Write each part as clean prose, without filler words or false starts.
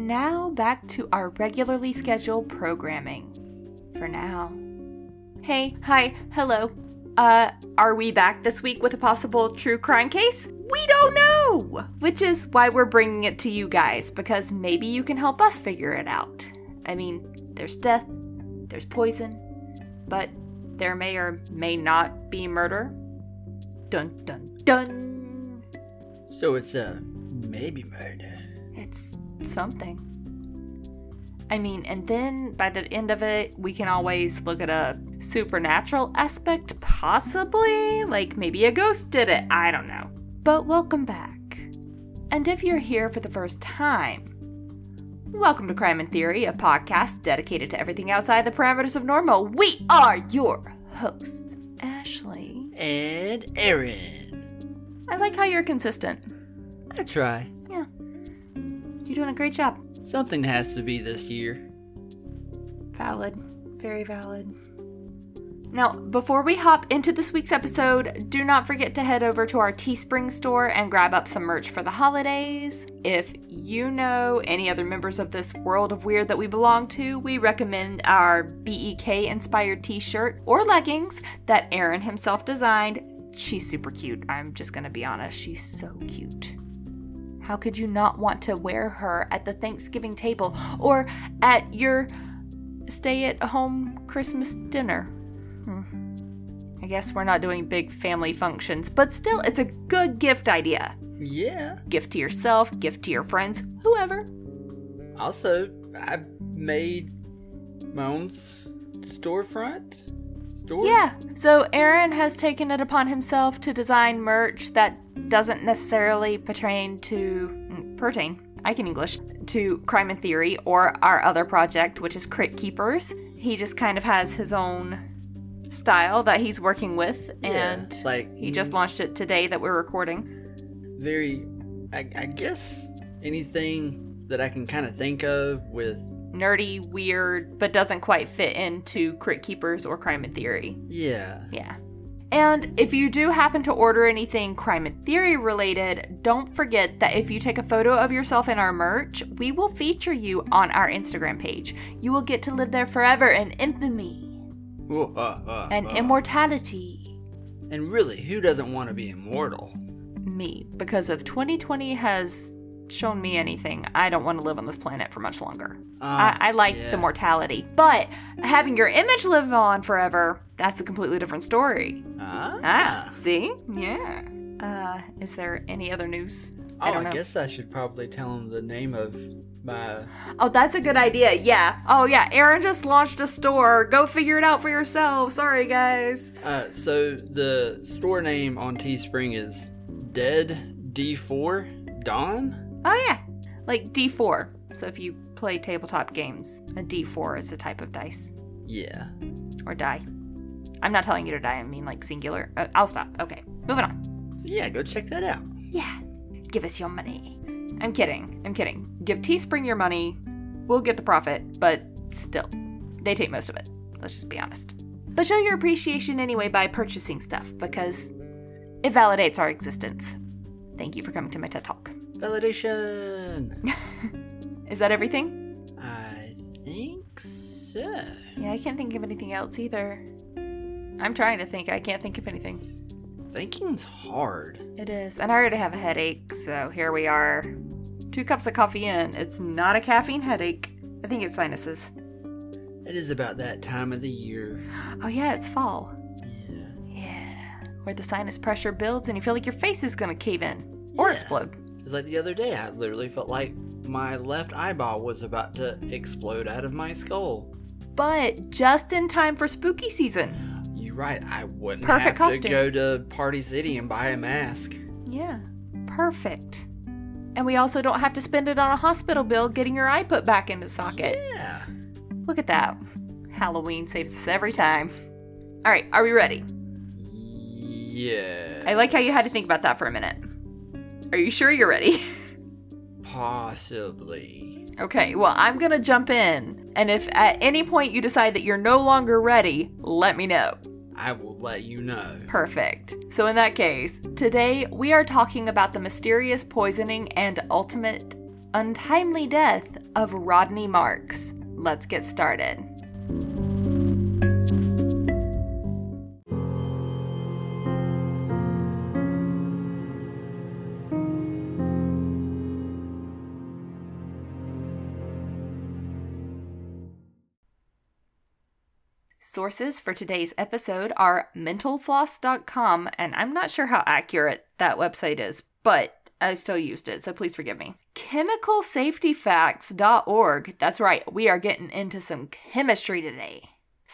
And now back to our regularly scheduled programming. For now. Hey, hi, hello. Are we back this week with a possible true crime case? We don't know! Which is why we're bringing it to you guys, because maybe you can help us figure it out. I mean, there's death, there's poison, but there may or may not be murder. Dun dun dun! So it's a maybe murder. It's something. I mean, and then by the end of it, we can always look at a supernatural aspect, possibly. Like maybe a ghost did it, I don't know. But welcome back. And if you're here for the first time, welcome to Crime in Theory, a podcast dedicated to everything outside the parameters of normal. We are your hosts, Ashley. And Aaron. I like how you're consistent. I try. Yeah. You're doing a great job. Something has to be this year. Valid. Very valid. Now, before we hop into this week's episode, do not forget to head over to our Teespring store and grab up some merch for the holidays. If you know any other members of this world of weird that we belong to, we recommend our BEK-inspired t-shirt or leggings that Aaron himself designed. She's super cute. I'm just gonna be honest. She's so cute. How could you not want to wear her at the Thanksgiving table or at your stay-at-home Christmas dinner? I guess we're not doing big family functions, but still, it's a good gift idea. Yeah. Gift to yourself, gift to your friends, whoever. Also, I made my own storefront. Yeah, so Aaron has taken it upon himself to design merch that doesn't necessarily pertain, I can English, to Crime in Theory or our other project, which is Crit Keepers. He just kind of has his own style that he's working with, and he just launched it today that we're recording. I guess anything that I can kind of think of with nerdy, weird, but doesn't quite fit into Crit Keepers or Crime in Theory. Yeah. And if you do happen to order anything Crime in Theory related, don't forget that if you take a photo of yourself in our merch, we will feature you on our Instagram page. You will get to live there forever in infamy and immortality. And really, who doesn't want to be immortal? Me, because if 2020 has shown me anything, I don't want to live on this planet for much longer. I like the mortality, but having your image live on forever, that's a completely different story. See? Yeah. Is there any other news? I guess I should probably tell him the name of my... Oh, that's a good idea, yeah. Oh, yeah, Aaron just launched a store. Go figure it out for yourself. Sorry, guys. So the store name on Teespring is Dead D4 Dawn? Oh, yeah. Like D4. So if you play tabletop games, a D4 is a type of dice. Yeah. Or die. I'm not telling you to die, I mean like singular. I'll stop. Okay, moving on. Yeah, go check that out. Yeah. Give us your money. I'm kidding. Give Teespring your money. We'll get the profit, but still, they take most of it. Let's just be honest. But show your appreciation anyway by purchasing stuff, because it validates our existence. Thank you for coming to my TED Talk. Validation! Is that everything? I think so. Yeah, I can't think of anything else either. I'm trying to think. I can't think of anything. Thinking's hard. It is. And I already have a headache, so here we are. 2 cups of coffee in. It's not a caffeine headache. I think it's sinuses. It is about that time of the year. Oh yeah, it's fall. Yeah. Where the sinus pressure builds and you feel like your face is gonna cave in. Or explode. It's like the other day, I literally felt like my left eyeball was about to explode out of my skull. But just in time for spooky season. You're right, I wouldn't Perfect have costume. to go to Party City and buy a mask. Yeah, perfect. And we also don't have to spend it on a hospital bill getting your eye put back into socket. Yeah. Look at that. Halloween saves us every time. All right, are we ready? Yeah. I like how you had to think about that for a minute. Are you sure you're ready? Possibly. Okay, well, I'm gonna jump in, and if at any point you decide that you're no longer ready, let me know. I will let you know. Perfect. So in that case, today we are talking about the mysterious poisoning and ultimate untimely death of Rodney Marks. Let's get started. Sources for today's episode are mentalfloss.com, and I'm not sure how accurate that website is, but I still used it, so please forgive me. chemicalsafetyfacts.org. That's right, we are getting into some chemistry today.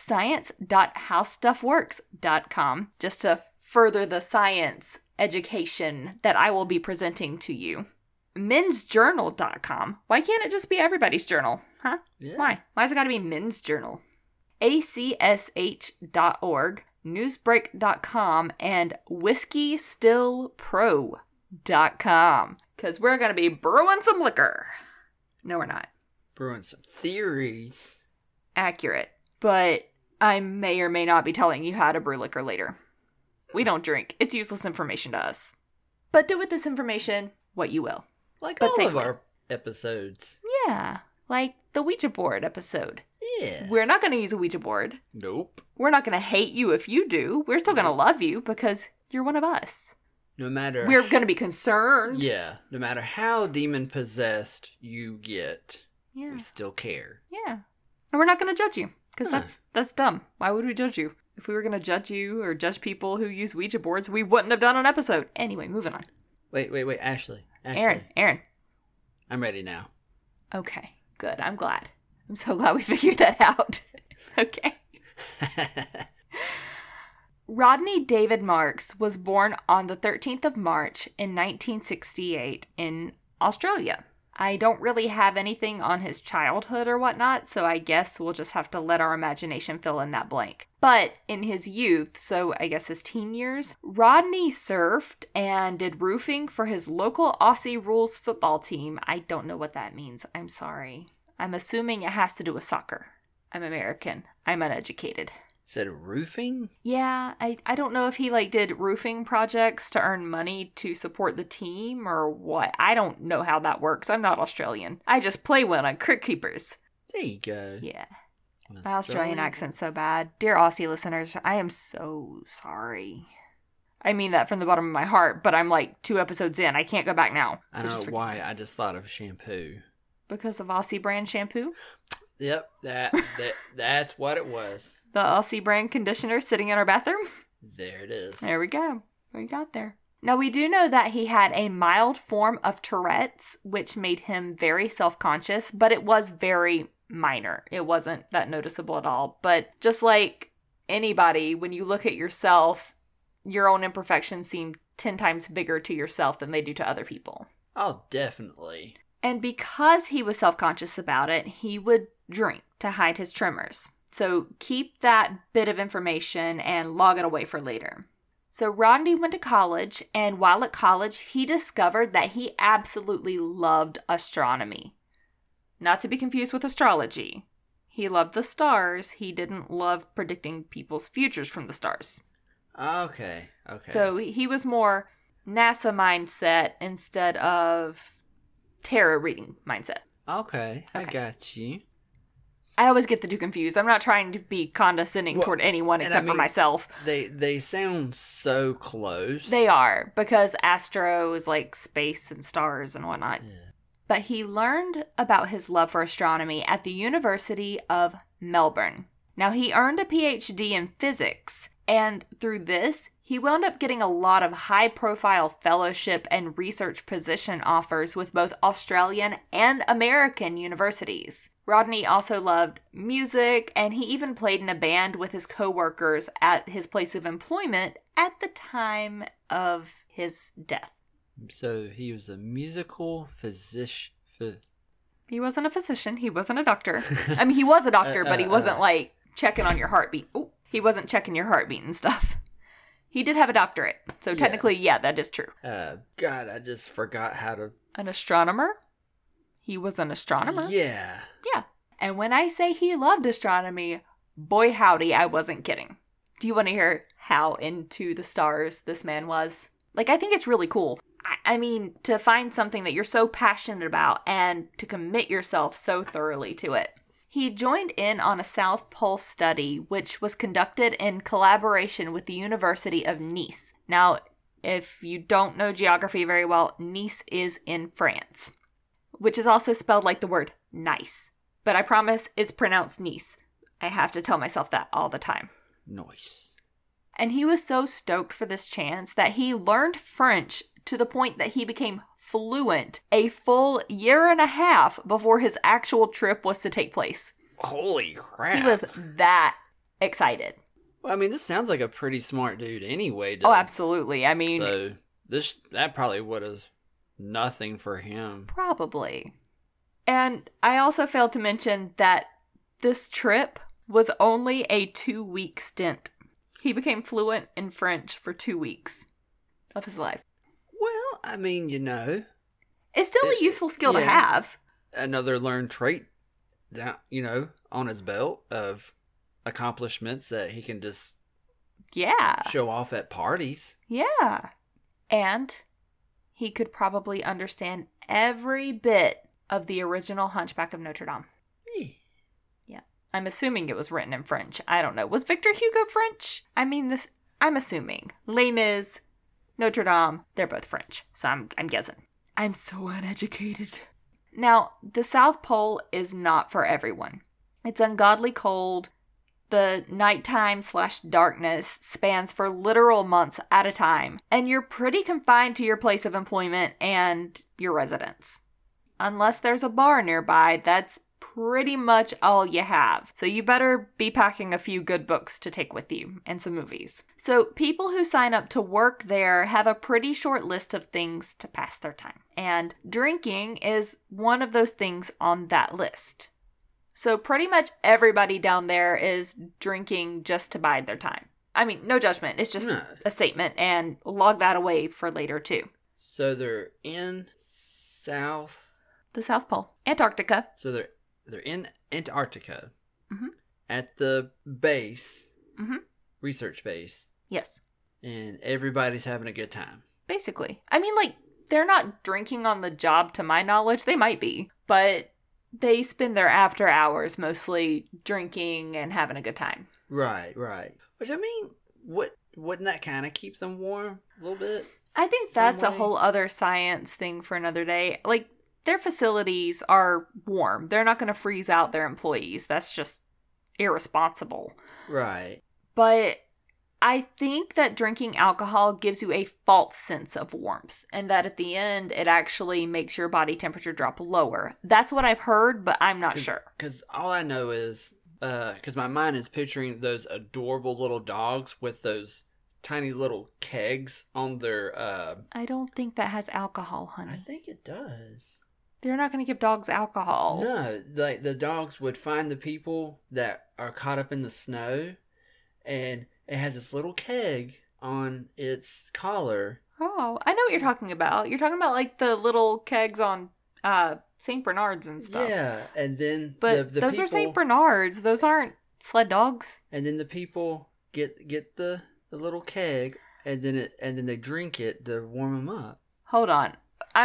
Science.howstuffworks.com, just to further the science education that I will be presenting to you. mensjournal.com. Why can't it just be everybody's journal? Huh? Yeah. Why? Why's it got to be men's journal? ACSH.org, newsbreak.com, and whiskeystillpro.com. Because we're going to be brewing some liquor. No, we're not. Brewing some theories. Accurate. But I may or may not be telling you how to brew liquor later. We don't drink. It's useless information to us. But do with this information what you will. Like But all safely. of our episodes. Yeah, like the Ouija board episode. Yeah. We're not going to use a Ouija board. Nope. We're not going to hate you if you do. We're still going to love you because you're one of us. No matter... We're going to be concerned. Yeah. No matter how demon-possessed you get, Yeah. we still care. Yeah. And we're not going to judge you because Huh. that's dumb. Why would we judge you? If we were going to judge you or judge people who use Ouija boards, we wouldn't have done an episode. Anyway, moving on. Wait, Ashley. Aaron. I'm ready now. Okay, good. I'm glad. I'm so glad we figured that out. Okay. Rodney David Marks was born on the 13th of March in 1968 in Australia. I don't really have anything on his childhood or whatnot, so I guess we'll just have to let our imagination fill in that blank. But in his youth, so I guess his teen years, Rodney surfed and did roofing for his local Aussie Rules football team. I don't know what that means. I'm sorry. I'm assuming it has to do with soccer. I'm American. I'm uneducated. Said roofing? Yeah, I don't know if he did roofing projects to earn money to support the team or what. I don't know how that works. I'm not Australian. I just play one on Crick Keepers. There you go. Yeah. My Australian accent's so bad. Dear Aussie listeners, I am so sorry. I mean that from the bottom of my heart, but I'm 2 episodes in. I can't go back now. I So don't just know why I just thought of shampoo. Because of Aussie brand shampoo? Yep, that's what it was. The Aussie brand conditioner sitting in our bathroom? There it is. There we go. We got there. Now, we do know that he had a mild form of Tourette's, which made him very self-conscious, but it was very minor. It wasn't that noticeable at all. But just like anybody, when you look at yourself, your own imperfections seem 10 times bigger to yourself than they do to other people. Oh, definitely. And because he was self-conscious about it, he would drink to hide his tremors. So keep that bit of information and log it away for later. So Rodney went to college, and while at college, he discovered that he absolutely loved astronomy. Not to be confused with astrology. He loved the stars. He didn't love predicting people's futures from the stars. Okay. So he was more NASA mindset instead of tarot reading mindset. Okay, I got you. I always get the two confused. I'm not trying to be condescending toward anyone except for myself. They sound so close. They are, because astro is like space and stars and whatnot. Yeah. But he learned about his love for astronomy at the University of Melbourne. Now, he earned a PhD in physics, and through this, he wound up getting a lot of high-profile fellowship and research position offers with both Australian and American universities. Rodney also loved music, and he even played in a band with his co-workers at his place of employment at the time of his death. So he was a musical physician. He wasn't a physician. He wasn't a doctor. I mean, he was a doctor, but he wasn't like checking on your heartbeat. Ooh, he wasn't checking your heartbeat and stuff. He did have a doctorate. So technically, yeah, that is true. God, I just forgot how to... An astronomer? He was an astronomer? Yeah. Yeah. And when I say he loved astronomy, boy howdy, I wasn't kidding. Do you want to hear how into the stars this man was? Like, I think it's really cool. I mean, to find something that you're so passionate about and to commit yourself so thoroughly to it. He joined in on a South Pole study, which was conducted in collaboration with the University of Nice. Now, if you don't know geography very well, Nice is in France, which is also spelled like the word nice. But I promise it's pronounced Nice. I have to tell myself that all the time. Nice. And he was so stoked for this chance that he learned French to the point that he became fluent a full year and a half before his actual trip was to take place. Holy crap. He was that excited. Well, I mean, this sounds like a pretty smart dude anyway. Oh, absolutely. I mean... So, that probably was nothing for him. Probably. And I also failed to mention that this trip was only a 2-week stint. He became fluent in French for 2 weeks of his life. Well, I mean, It's still a useful skill to have. Another learned trait, on his belt of accomplishments that he can just show off at parties. Yeah. And he could probably understand every bit of the original Hunchback of Notre Dame. Yeah. I'm assuming it was written in French. I don't know. Was Victor Hugo French? I'm assuming. Les Mis, Notre Dame, they're both French. So I'm guessing. I'm so uneducated. Now, the South Pole is not for everyone. It's ungodly cold. The nighttime/darkness spans for literal months at a time, and you're pretty confined to your place of employment and your residence. Unless there's a bar nearby, that's pretty much all you have. So you better be packing a few good books to take with you and some movies. So people who sign up to work there have a pretty short list of things to pass their time. And drinking is one of those things on that list. So pretty much everybody down there is drinking just to bide their time. I mean, no judgment. It's just a statement, and log that away for later, too. So they're in the South Pole. Antarctica. So they're in Antarctica at the base, research base. Yes. And everybody's having a good time. Basically. I mean, they're not drinking on the job to my knowledge. They might be, but they spend their after hours mostly drinking and having a good time. Right. Which, I mean, wouldn't that kind of keep them warm a little bit? I think that's a whole other science thing for another day. Their facilities are warm. They're not going to freeze out their employees. That's just irresponsible. Right. But I think that drinking alcohol gives you a false sense of warmth, and that at the end, it actually makes your body temperature drop lower. That's what I've heard, but I'm not sure. Because all I know is, because my mind is picturing those adorable little dogs with those tiny little kegs on their... I don't think that has alcohol, honey. I think it does. They're not going to give dogs alcohol. No, the dogs would find the people that are caught up in the snow, and it has this little keg on its collar. Oh, I know what you're talking about. You're talking about the little kegs on St. Bernards and stuff. Yeah, and then but those are St. Bernards. Those aren't sled dogs. And then the people get the little keg, and then they drink it to warm them up. Hold on,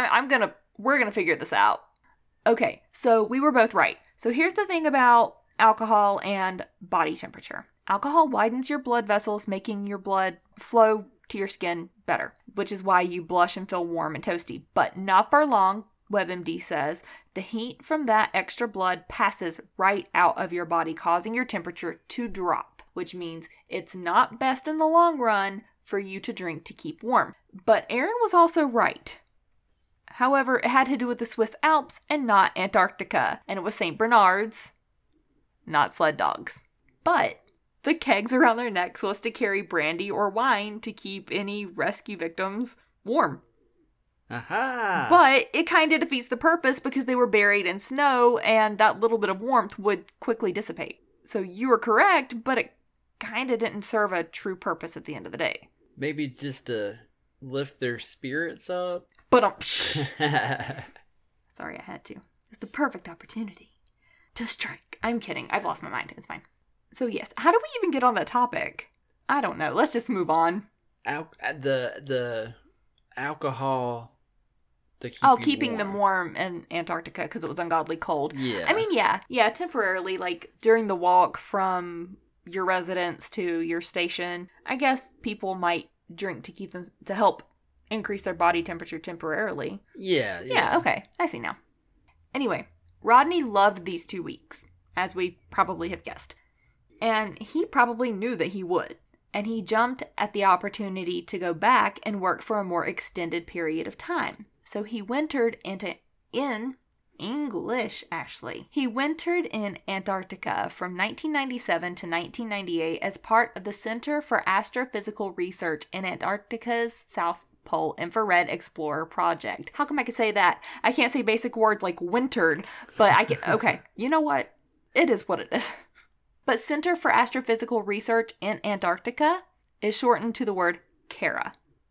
we're gonna figure this out. Okay, so we were both right. So here's the thing about alcohol and body temperature. Alcohol widens your blood vessels, making your blood flow to your skin better, which is why you blush and feel warm and toasty. But not for long, WebMD says. The heat from that extra blood passes right out of your body, causing your temperature to drop, which means it's not best in the long run for you to drink to keep warm. But Aaron was also right. However, it had to do with the Swiss Alps and not Antarctica, and it was St. Bernards, not sled dogs. But the kegs around their necks was to carry brandy or wine to keep any rescue victims warm. Aha! But it kind of defeats the purpose because they were buried in snow and that little bit of warmth would quickly dissipate. So you were correct, but it kind of didn't serve a true purpose at the end of the day. Maybe just to lift their spirits up? But Sorry, I had to. It's the perfect opportunity to strike. I'm kidding. I've lost my mind. It's fine. So yes, how do we even get on that topic? I don't know. Let's just move on. The alcohol to keeping them warm in Antarctica because it was ungodly cold. Yeah. I mean, yeah, temporarily, like during the walk from your residence to your station, I guess people might drink to keep them, to help increase their body temperature temporarily. Yeah. Yeah, okay. I see now. Anyway, Rodney loved these 2 weeks, as we probably have guessed. And he probably knew that he would. And he jumped at the opportunity to go back and work for a more extended period of time. So he wintered in English, Ashley. He wintered in Antarctica from 1997 to 1998 as part of the Center for Astrophysical Research in Antarctica's South Pole Infrared Explorer Project. How come I could say that? I can't say basic words like wintered, but I can. Okay, you know what? It is what it is. But Center for Astrophysical Research in Antarctica is shortened to the word CARA.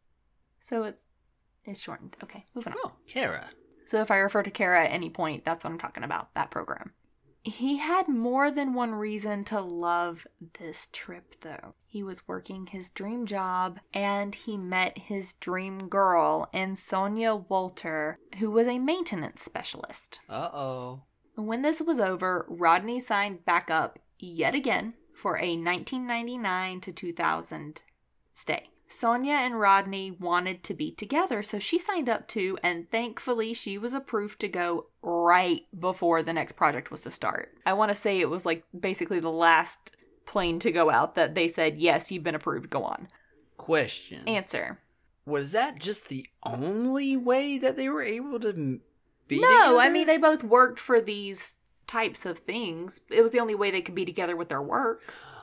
So it's shortened. Okay, moving on. Oh, CARA. So if I refer to CARA at any point, that's what I'm talking about, that program. He had more than one reason to love this trip, though. He was working his dream job, and he met his dream girl in Sonia Wolter, who was a maintenance specialist. Uh-oh. When this was over, Rodney signed back up yet again for a 1999 to 2000 stay. Sonia and Rodney wanted to be together, so she signed up too, and thankfully she was approved to go right before the next project was to start. I want to say it was like basically the last plane to go out that they said, yes, you've been approved, go on. Question. Answer. Was that just the only way that they were able to be together? No, I mean, they both worked for these types of things. It was the only way they could be together with their work.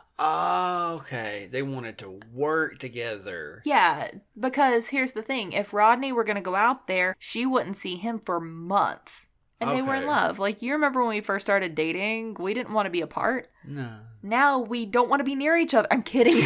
Oh, okay. They wanted to work together. Yeah, because here's the thing. If Rodney were going to go out there, she wouldn't see him for months. And they were in love. Like, you remember when we first started dating? We didn't want to be apart. No. Now we don't want to be near each other. I'm kidding.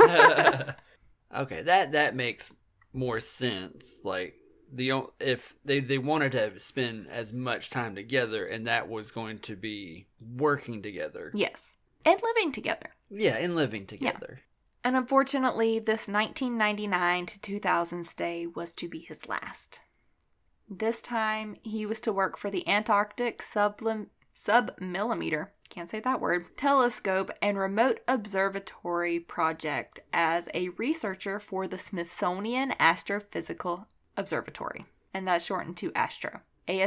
Okay, that makes more sense. Like, if they wanted to spend as much time together, and that was going to be working together. Yes. And living together. Yeah, and living together. Yeah. And unfortunately, this 1999 to 2000 stay was to be his last. This time, he was to work for the Antarctic Submillimeter, can't say that word, Telescope and Remote Observatory Project as a researcher for the Smithsonian Astrophysical Observatory. And that's shortened to ASTRO.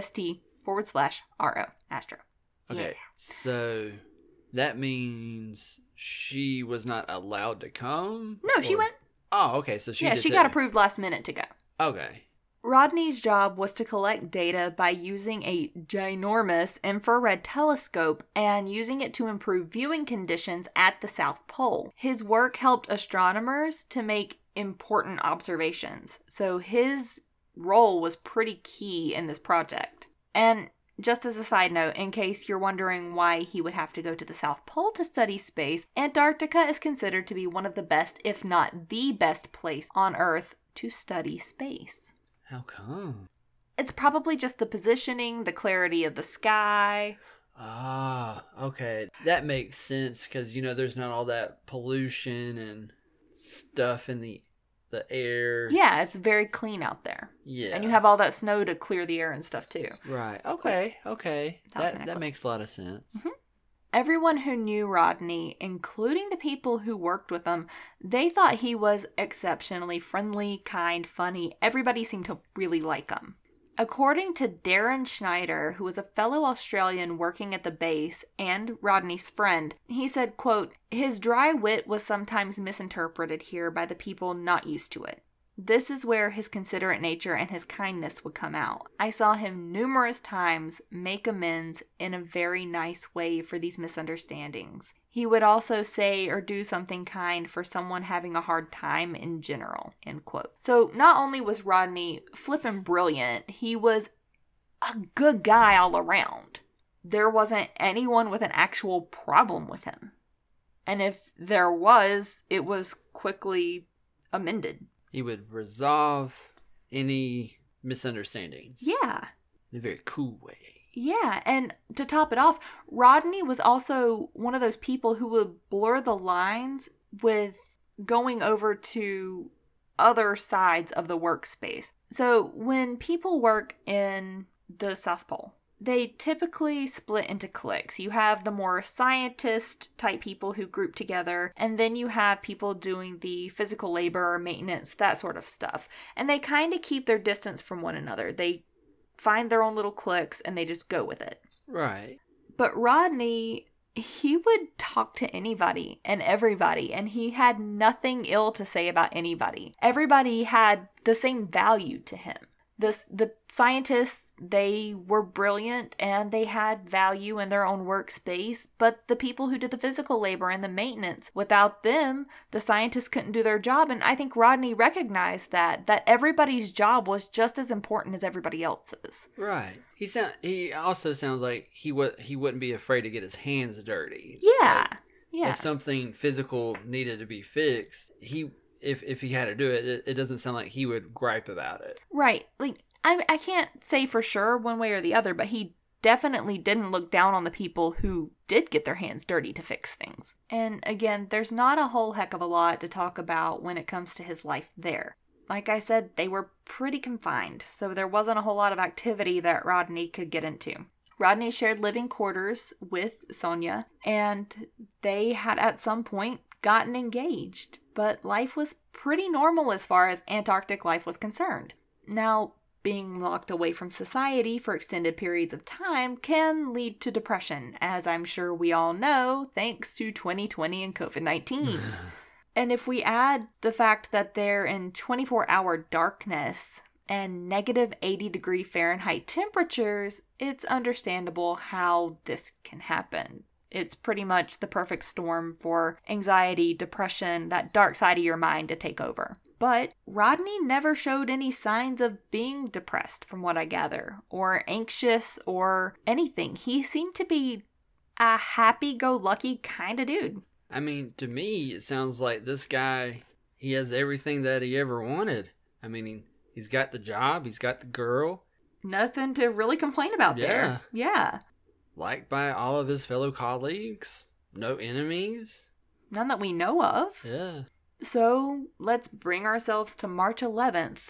AST/RO. ASTRO. Okay, yeah. So that means she was not allowed to come? No, she went. Oh, okay. So she got approved last minute to go. Okay. Rodney's job was to collect data by using a ginormous infrared telescope and using it to improve viewing conditions at the South Pole. His work helped astronomers to make important observations, so his role was pretty key in this project. And just as a side note, in case you're wondering why he would have to go to the South Pole to study space, Antarctica is considered to be one of the best, if not the best place on Earth to study space. How come? It's probably just the positioning, the clarity of the sky. Ah, okay. That makes sense because, there's not all that pollution and stuff in the air. Yeah, it's very clean out there. Yeah. And you have all that snow to clear the air and stuff too. Right. Okay. That makes a lot of sense. Mm-hmm. Everyone who knew Rodney, including the people who worked with him, they thought he was exceptionally friendly, kind, funny. Everybody seemed to really like him. According to Darren Schneider, who was a fellow Australian working at the base and Rodney's friend, he said, quote, "His dry wit was sometimes misinterpreted here by the people not used to it. This is where his considerate nature and his kindness would come out. I saw him numerous times make amends in a very nice way for these misunderstandings. He would also say or do something kind for someone having a hard time in general," end quote. So not only was Rodney flippin' brilliant, he was a good guy all around. There wasn't anyone with an actual problem with him. And if there was, it was quickly amended. He would resolve any misunderstandings. Yeah. In a very cool way. Yeah, and to top it off, Rodney was also one of those people who would blur the lines with going over to other sides of the workspace. So when people work in the South Pole, they typically split into cliques. You have the more scientist type people who group together, and then you have people doing the physical labor, maintenance, that sort of stuff. And they kind of keep their distance from one another. They find their own little cliques and they just go with it. Right. But Rodney, he would talk to anybody and everybody, and he had nothing ill to say about anybody. Everybody had the same value to him. The scientists, they were brilliant and they had value in their own workspace, but the people who did the physical labor and the maintenance, without them, the scientists couldn't do their job. And I think Rodney recognized that everybody's job was just as important as everybody else's. Right. He also sounds like he wouldn't be afraid to get his hands dirty. Yeah. Like, yeah. If something physical needed to be fixed, if he had to do it, it doesn't sound like he would gripe about it. Right. Like, I can't say for sure one way or the other, but he definitely didn't look down on the people who did get their hands dirty to fix things. And again, there's not a whole heck of a lot to talk about when it comes to his life there. Like I said, they were pretty confined, so there wasn't a whole lot of activity that Rodney could get into. Rodney shared living quarters with Sonia, and they had at some point gotten engaged. But life was pretty normal as far as Antarctic life was concerned. Now, being locked away from society for extended periods of time can lead to depression, as I'm sure we all know, thanks to 2020 and COVID-19. And if we add the fact that they're in 24-hour darkness and negative 80-degree Fahrenheit temperatures, it's understandable how this can happen. It's pretty much the perfect storm for anxiety, depression, that dark side of your mind to take over. But Rodney never showed any signs of being depressed, from what I gather, or anxious or anything. He seemed to be a happy-go-lucky kind of dude. I mean, to me, it sounds like this guy, he has everything that he ever wanted. I mean, he's got the job, he's got the girl. Nothing to really complain about there. Yeah. Liked by all of his fellow colleagues. No enemies. None that we know of. Yeah. So, let's bring ourselves to March 11th,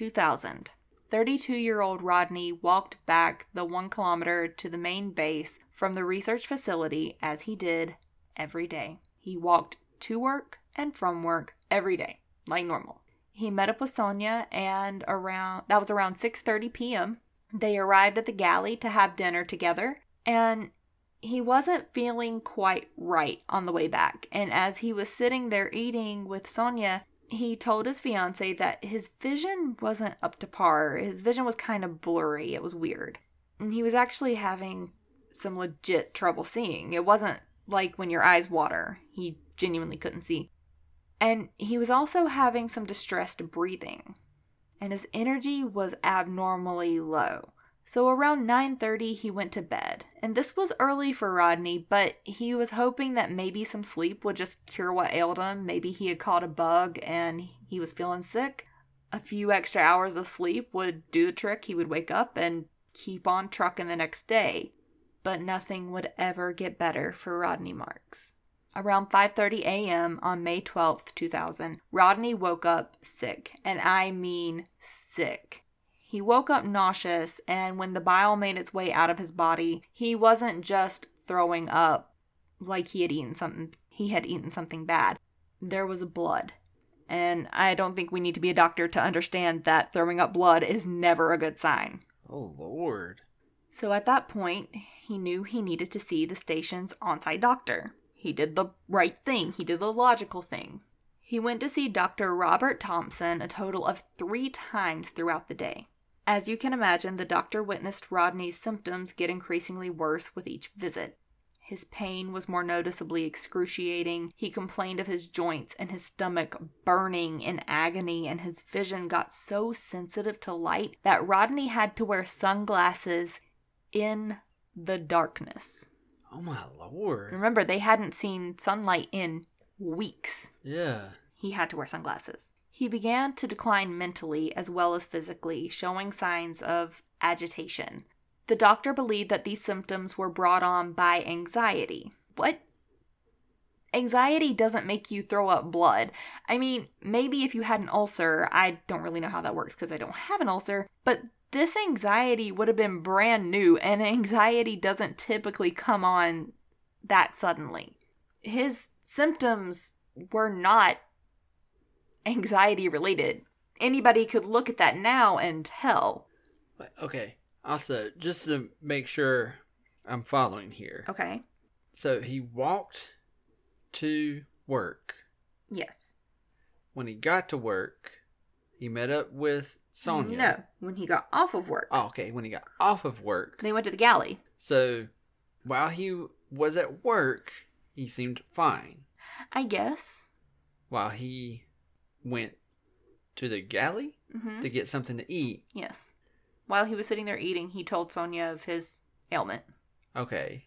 2000. 32-year-old Rodney walked back the 1 kilometer to the main base from the research facility as he did every day. He walked to work and from work every day, like normal. He met up with Sonia, and that was around 6:30 p.m. They arrived at the galley to have dinner together, and he wasn't feeling quite right on the way back. And as he was sitting there eating with Sonia, he told his fiancée that his vision wasn't up to par. His vision was kind of blurry. It was weird. And he was actually having some legit trouble seeing. It wasn't like when your eyes water. He genuinely couldn't see. And he was also having some distressed breathing. And his energy was abnormally low. So around 9:30, he went to bed. And this was early for Rodney, but he was hoping that maybe some sleep would just cure what ailed him. Maybe he had caught a bug and he was feeling sick. A few extra hours of sleep would do the trick. He would wake up and keep on trucking the next day. But nothing would ever get better for Rodney Marks. Around 5:30 a.m. on May 12th, 2000, Rodney woke up sick. And I mean sick. He woke up nauseous, and when the bile made its way out of his body, he wasn't just throwing up like he had eaten something bad. There was blood. And I don't think we need to be a doctor to understand that throwing up blood is never a good sign. Oh, Lord. So at that point, he knew he needed to see the station's on-site doctor. He did the right thing. He did the logical thing. He went to see Dr. Robert Thompson a total of 3 times throughout the day. As you can imagine, the doctor witnessed Rodney's symptoms get increasingly worse with each visit. His pain was more noticeably excruciating. He complained of his joints and his stomach burning in agony, and his vision got so sensitive to light that Rodney had to wear sunglasses in the darkness. Oh my Lord. Remember, they hadn't seen sunlight in weeks. Yeah. He had to wear sunglasses. He began to decline mentally as well as physically, showing signs of agitation. The doctor believed that these symptoms were brought on by anxiety. What? Anxiety doesn't make you throw up blood. I mean, maybe if you had an ulcer, I don't really know how that works because I don't have an ulcer, but this anxiety would have been brand new, and anxiety doesn't typically come on that suddenly. His symptoms were not anxiety related. Anybody could look at that now and tell. Okay. Also, just to make sure I'm following here. Okay. So he walked to work. Yes. When he got to work, he met up with Sonia. No, when he got off of work. Oh, okay. When he got off of work. They went to the galley. So while he was at work, he seemed fine. I guess. While he went to the galley to get something to eat. Yes. While he was sitting there eating, he told Sonia of his ailment. Okay.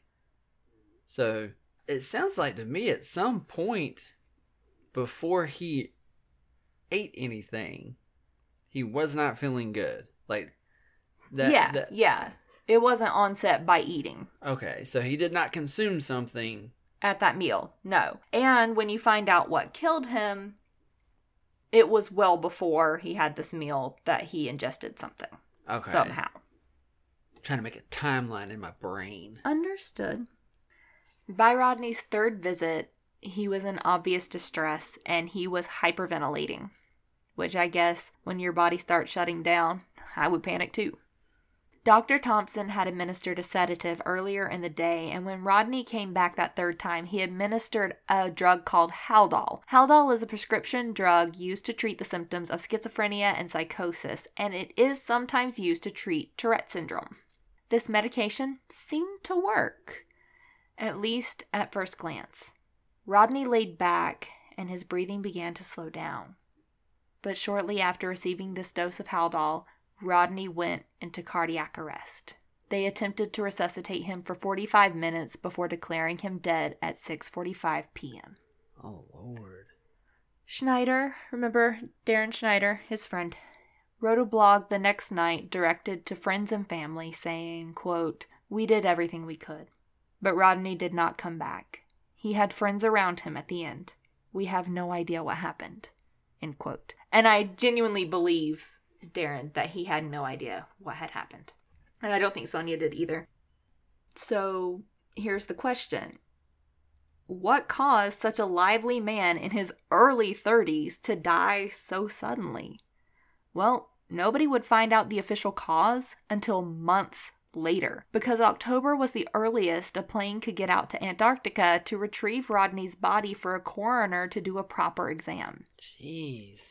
So it sounds like to me at some point before he ate anything, he was not feeling good. Like that. Yeah. It wasn't onset by eating. Okay. So he did not consume something at that meal. No. And when you find out what killed him, it was well before he had this meal that he ingested something. Okay. Somehow. I'm trying to make a timeline in my brain. Understood. By Rodney's third visit, he was in obvious distress and he was hyperventilating. Which I guess when your body starts shutting down, I would panic too. Dr. Thompson had administered a sedative earlier in the day, and when Rodney came back that third time, he administered a drug called Haldol. Haldol is a prescription drug used to treat the symptoms of schizophrenia and psychosis, and it is sometimes used to treat Tourette syndrome. This medication seemed to work, at least at first glance. Rodney laid back, and his breathing began to slow down. But shortly after receiving this dose of Haldol, Rodney went into cardiac arrest. They attempted to resuscitate him for 45 minutes before declaring him dead at 6:45 p.m. Oh, Lord. Schneider, remember Darren Schneider, his friend, wrote a blog the next night directed to friends and family saying, quote, "We did everything we could, but Rodney did not come back. He had friends around him at the end. We have no idea what happened." End quote. And I genuinely believe Darren that he had no idea what had happened. And I don't think Sonia did either. So here's the question. What caused such a lively man in his early 30s to die so suddenly? Well, nobody would find out the official cause until months later, because October was the earliest a plane could get out to Antarctica to retrieve Rodney's body for a coroner to do a proper exam. Jeez.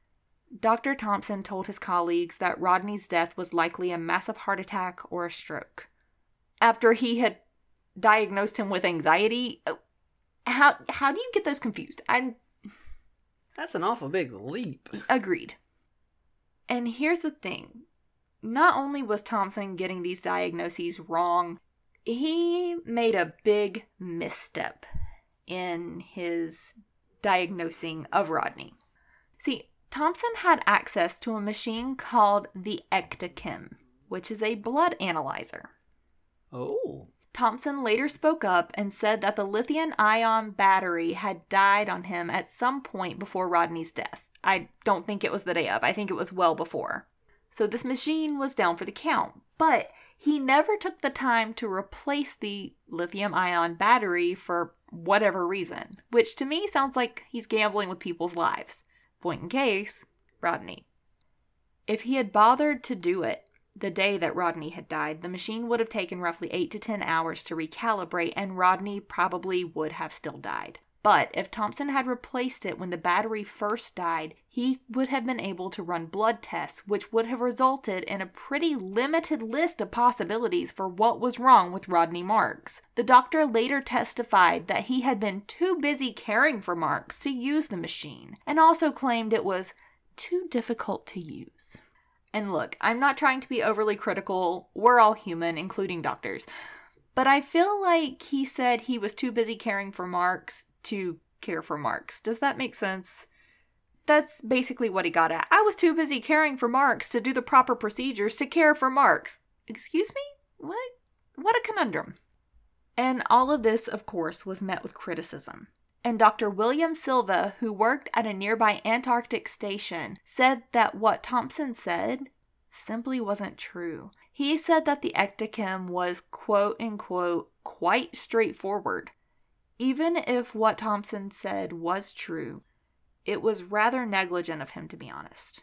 Dr. Thompson told his colleagues that Rodney's death was likely a massive heart attack or a stroke. After he had diagnosed him with anxiety, how do you get those confused? That's an awful big leap. Agreed. And here's the thing. Not only was Thompson getting these diagnoses wrong, he made a big misstep in his diagnosing of Rodney. See, Thompson had access to a machine called the Ectochem, which is a blood analyzer. Oh. Thompson later spoke up and said that the lithium-ion battery had died on him at some point before Rodney's death. I don't think it was the day of. I think it was well before. So this machine was down for the count. But he never took the time to replace the lithium-ion battery for whatever reason, which to me sounds like he's gambling with people's lives. Point in case, Rodney. If he had bothered to do it the day that Rodney had died, the machine would have taken roughly 8 to 10 hours to recalibrate, and Rodney probably would have still died. But if Thompson had replaced it when the battery first died, he would have been able to run blood tests, which would have resulted in a pretty limited list of possibilities for what was wrong with Rodney Marks. The doctor later testified that he had been too busy caring for Marks to use the machine, and also claimed it was too difficult to use. And look, I'm not trying to be overly critical. We're all human, including doctors. But I feel like he said he was too busy caring for Marks to care for Marks. Does that make sense? That's basically what he got at. I was too busy caring for Marks to do the proper procedures to care for Marks. Excuse me? What a conundrum. And all of this, of course, was met with criticism. And Dr. William Silva, who worked at a nearby Antarctic station, said that what Thompson said simply wasn't true. He said that the ectochem was quote-unquote quite straightforward. Even if what Thompson said was true, it was rather negligent of him, to be honest.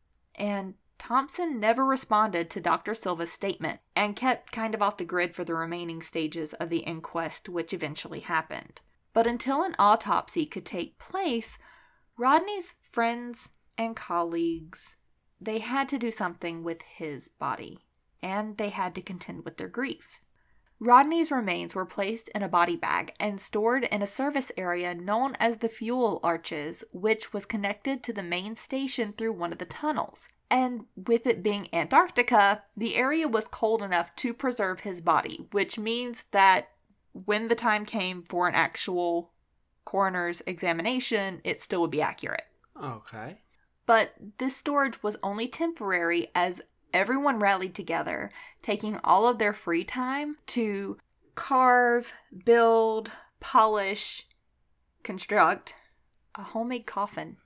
And Thompson never responded to Dr. Silva's statement and kept kind of off the grid for the remaining stages of the inquest, which eventually happened. But until an autopsy could take place, Rodney's friends and colleagues, they had to do something with his body, and they had to contend with their grief. Rodney's remains were placed in a body bag and stored in a service area known as the Fuel Arches, which was connected to the main station through one of the tunnels. And with it being Antarctica, the area was cold enough to preserve his body, which means that when the time came for an actual coroner's examination, it still would be accurate. Okay. But this storage was only temporary as everyone rallied together, taking all of their free time to carve, build, polish, construct a homemade coffin.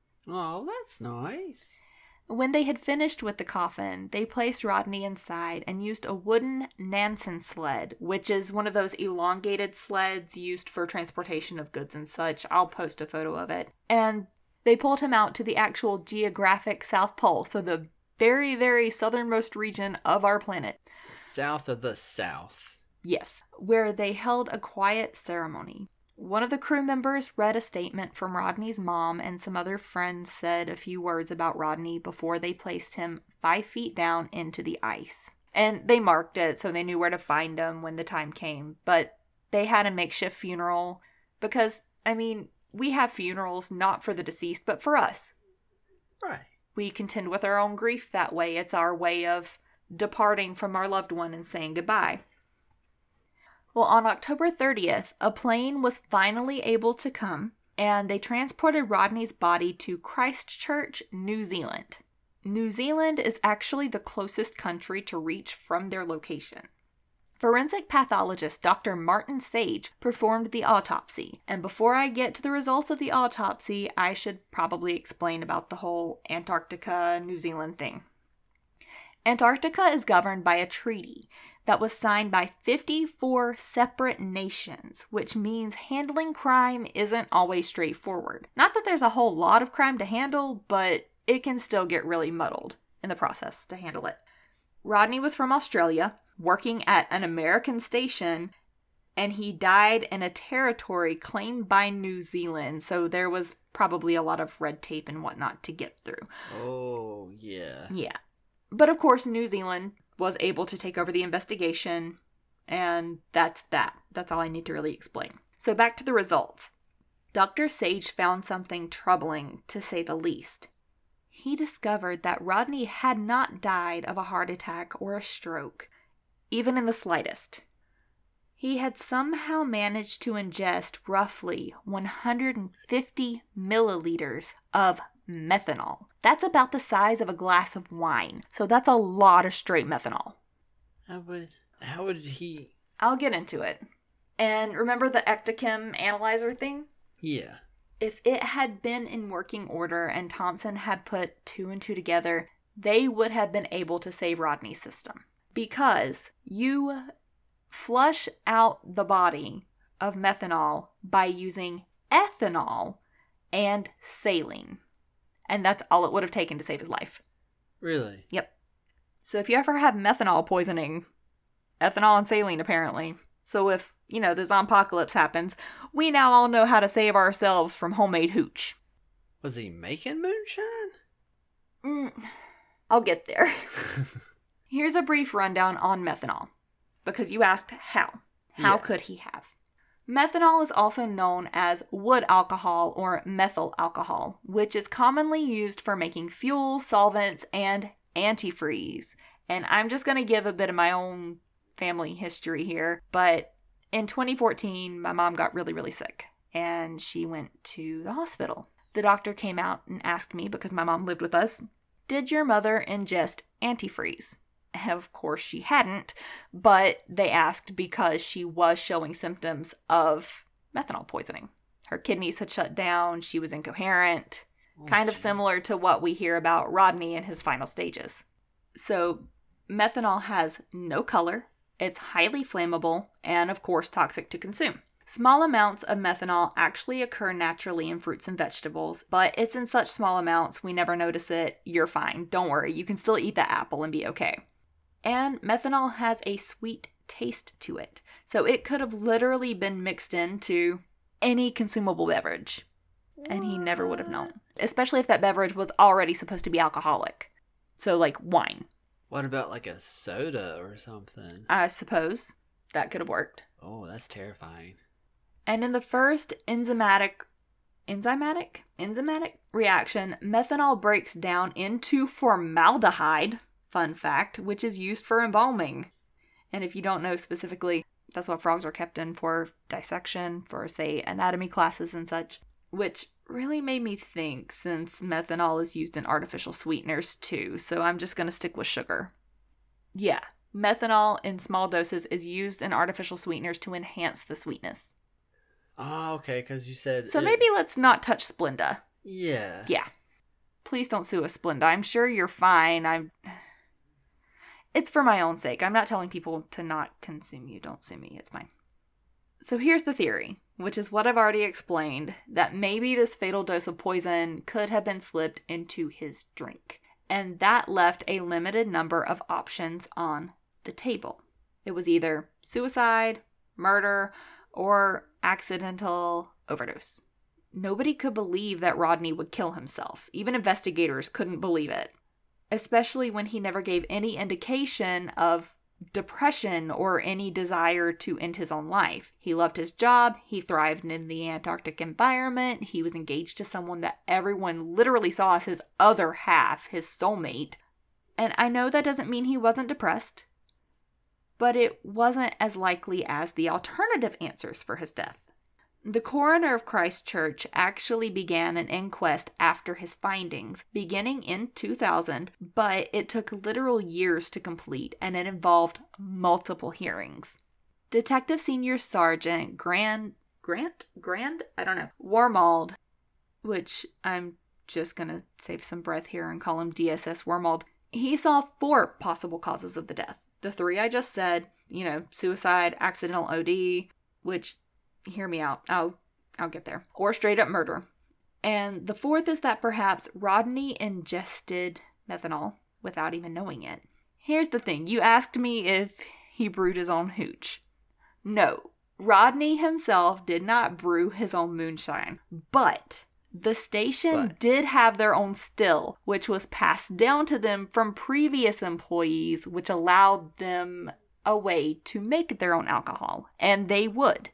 Oh, that's nice. When they had finished with the coffin, they placed Rodney inside and used a wooden Nansen sled, which is one of those elongated sleds used for transportation of goods and such. I'll post a photo of it. And they pulled him out to the actual geographic South Pole, so the very, very southernmost region of our planet. South of the South. Yes, where they held a quiet ceremony. One of the crew members read a statement from Rodney's mom, and some other friends said a few words about Rodney before they placed him 5 feet down into the ice. And they marked it so they knew where to find him when the time came. But they had a makeshift funeral because, I mean, we have funerals not for the deceased, but for us. Right. We contend with our own grief that way. It's our way of departing from our loved one and saying goodbye. Well, on October 30th, a plane was finally able to come, and they transported Rodney's body to Christchurch, New Zealand. New Zealand is actually the closest country to reach from their location. Forensic pathologist Dr. Martin Sage performed the autopsy, and before I get to the results of the autopsy, I should probably explain about the whole Antarctica, New Zealand thing. Antarctica is governed by a treaty that was signed by 54 separate nations, which means handling crime isn't always straightforward. Not that there's a whole lot of crime to handle, but it can still get really muddled in the process to handle it. Rodney was from Australia, working at an American station, and he died in a territory claimed by New Zealand, so there was probably a lot of red tape and whatnot to get through. Oh, yeah. Yeah. But of course, New Zealand was able to take over the investigation, and that's that. That's all I need to really explain. So back to the results. Dr. Sage found something troubling, to say the least. He discovered that Rodney had not died of a heart attack or a stroke, even in the slightest. He had somehow managed to ingest roughly 150 milliliters of methanol. That's about the size of a glass of wine, so that's a lot of straight methanol. How would he... I'll get into it. And remember the ectochem analyzer thing? Yeah. If it had been in working order and Thompson had put 2 and 2 together, they would have been able to save Rodney's system. Because you flush out the body of methanol by using ethanol and saline. And that's all it would have taken to save his life. Really? Yep. So if you ever have methanol poisoning, ethanol and saline apparently. So if, the zompocalypse happens, we now all know how to save ourselves from homemade hooch. Was he making moonshine? I'll get there. Here's a brief rundown on methanol, because you asked how. How could he have? Methanol is also known as wood alcohol or methyl alcohol, which is commonly used for making fuel, solvents, and antifreeze. And I'm just going to give a bit of my own family history here, but in 2014, my mom got really, really sick, and she went to the hospital. The doctor came out and asked me, because my mom lived with us, did your mother ingest antifreeze? Of course she hadn't, but they asked because she was showing symptoms of methanol poisoning. Her kidneys had shut down. She was incoherent. Oh, Kind of gee. similar to what we hear about Rodney in his final stages. So, methanol has no color. It's highly flammable and, of course, toxic to consume. Small amounts of methanol actually occur naturally in fruits and vegetables, but it's in such small amounts we never notice it. You're fine. Don't worry. You can still eat the apple and be okay. And methanol has a sweet taste to it. So it could have literally been mixed into any consumable beverage. And he never would have known. Especially if that beverage was already supposed to be alcoholic. So like wine. What about like a soda or something? I suppose that could have worked. Oh, that's terrifying. And in the first enzymatic reaction, methanol breaks down into formaldehyde, fun fact, which is used for embalming. And if you don't know specifically, that's what frogs are kept in for dissection, for, say, anatomy classes and such, which really made me think since methanol is used in artificial sweeteners too, so I'm just going to stick with sugar. Yeah, methanol in small doses is used in artificial sweeteners to enhance the sweetness. Oh, okay, because you said... So maybe let's not touch Splenda. Yeah. Yeah. Please don't sue us, Splenda. I'm sure you're fine. It's for my own sake. I'm not telling people to not consume you. Don't sue me. It's fine. So here's the theory, which is what I've already explained, that maybe this fatal dose of poison could have been slipped into his drink. And that left a limited number of options on the table. It was either suicide, murder, or accidental overdose. Nobody could believe that Rodney would kill himself. Even investigators couldn't believe it. Especially when he never gave any indication of depression or any desire to end his own life. He loved his job. He thrived in the Antarctic environment. He was engaged to someone that everyone literally saw as his other half, his soulmate. And I know that doesn't mean he wasn't depressed, but it wasn't as likely as the alternative answers for his death. The coroner of Christchurch actually began an inquest after his findings, beginning in 2000, but it took literal years to complete, and it involved multiple hearings. Detective Senior Sergeant Grant, Wormald, which I'm just gonna save some breath here and call him DSS Wormald, he saw 4 possible causes of the death. The 3 I just said, suicide, accidental OD, which, hear me out, I'll get there, or straight up murder. And the 4th is that perhaps Rodney ingested methanol without even knowing it. Here's the thing, you asked me if he brewed his own hooch. No, Rodney himself did not brew his own moonshine, but the station did have their own still, which was passed down to them from previous employees, which allowed them a way to make their own alcohol, and they would.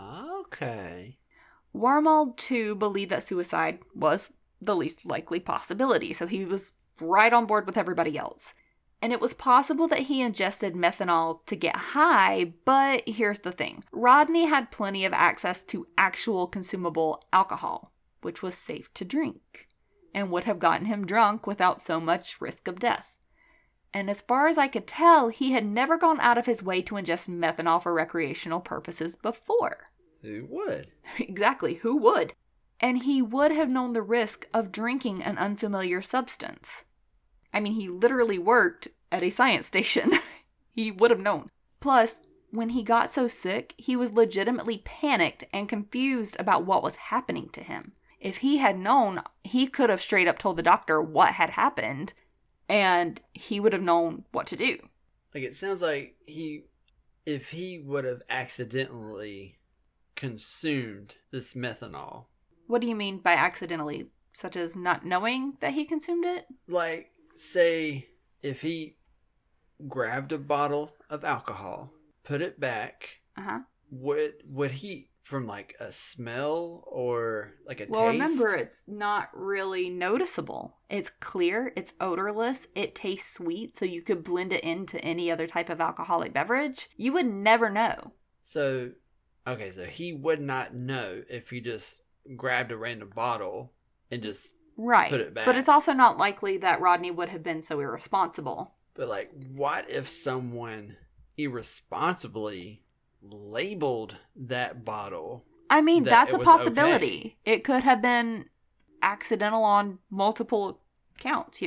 Okay. Wormald, too, believed that suicide was the least likely possibility, so he was right on board with everybody else. And it was possible that he ingested methanol to get high, but here's the thing. Rodney had plenty of access to actual consumable alcohol, which was safe to drink, and would have gotten him drunk without so much risk of death. And as far as I could tell, he had never gone out of his way to ingest methanol for recreational purposes before. Who would? Exactly, who would? And he would have known the risk of drinking an unfamiliar substance. I mean, he literally worked at a science station. He would have known. Plus, when he got so sick, he was legitimately panicked and confused about what was happening to him. If he had known, he could have straight up told the doctor what had happened, and he would have known what to do. Like, it sounds like if he would have accidentally consumed this methanol. What do you mean by accidentally? Such as not knowing that he consumed it? Like, say, if he grabbed a bottle of alcohol, put it back, would he, from like a smell or like a taste? Well, remember, it's not really noticeable. It's clear, it's odorless, it tastes sweet, so you could blend it into any other type of alcoholic beverage. You would never know. So he would not know if he just grabbed a random bottle and just put it back. But it's also not likely that Rodney would have been so irresponsible. But like, what if someone irresponsibly labeled that bottle I mean, that that's it a was possibility. okay. It could have been accidental on multiple counts,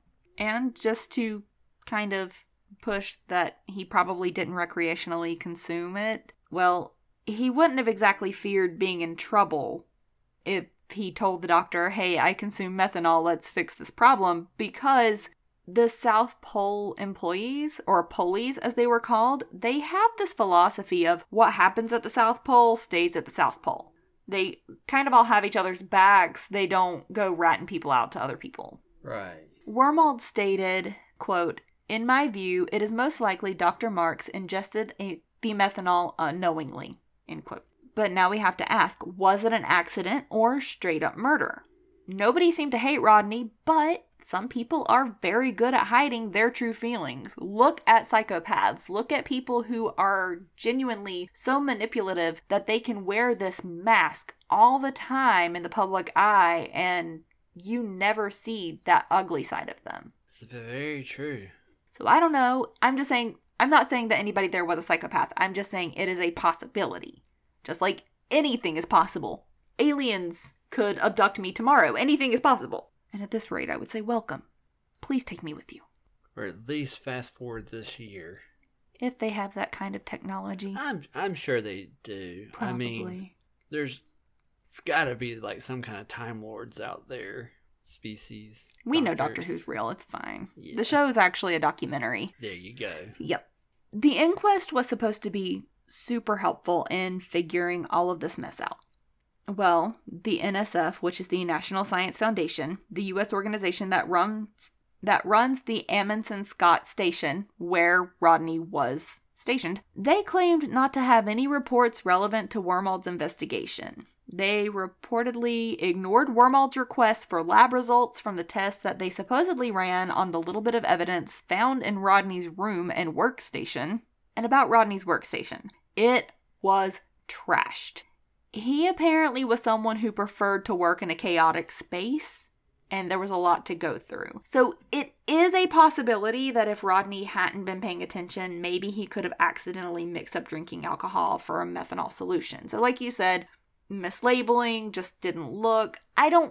And just to kind of push that he probably didn't recreationally consume it, well, he wouldn't have exactly feared being in trouble if he told the doctor, hey, I consume methanol, let's fix this problem, because the South Pole employees, or polies as they were called, they have this philosophy of what happens at the South Pole stays at the South Pole. They kind of all have each other's backs. They don't go ratting people out to other people. Right. Wormald stated, quote, in my view, it is most likely Dr. Marks ingested the methanol unknowingly, end quote. But now we have to ask, was it an accident or straight up murder? Nobody seemed to hate Rodney, but some people are very good at hiding their true feelings. Look at psychopaths. Look at people who are genuinely so manipulative that they can wear this mask all the time in the public eye, and you never see that ugly side of them. It's very true. So I don't know. I'm not saying that anybody there was a psychopath. I'm just saying it is a possibility. Just like anything is possible. Aliens could abduct me tomorrow. Anything is possible. And at this rate, I would say welcome. Please take me with you. Or at least fast forward this year. If they have that kind of technology. I'm sure they do. Probably. I mean, there's got to be like some kind of Time Lords out there. Species. We know Doctor Who's real. It's fine. Yeah. The show is actually a documentary. There you go. Yep. The inquest was supposed to be super helpful in figuring all of this mess out. Well, the NSF, which is the National Science Foundation, the U.S. organization that runs the Amundsen Scott Station, where Rodney was stationed, they claimed not to have any reports relevant to Wormald's investigation. They reportedly ignored Wormald's request for lab results from the tests that they supposedly ran on the little bit of evidence found in Rodney's room and workstation. And about Rodney's workstation, it was trashed. He apparently was someone who preferred to work in a chaotic space, and there was a lot to go through. So it is a possibility that if Rodney hadn't been paying attention, maybe he could have accidentally mixed up drinking alcohol for a methanol solution. So like you said, mislabeling, just didn't look. I don't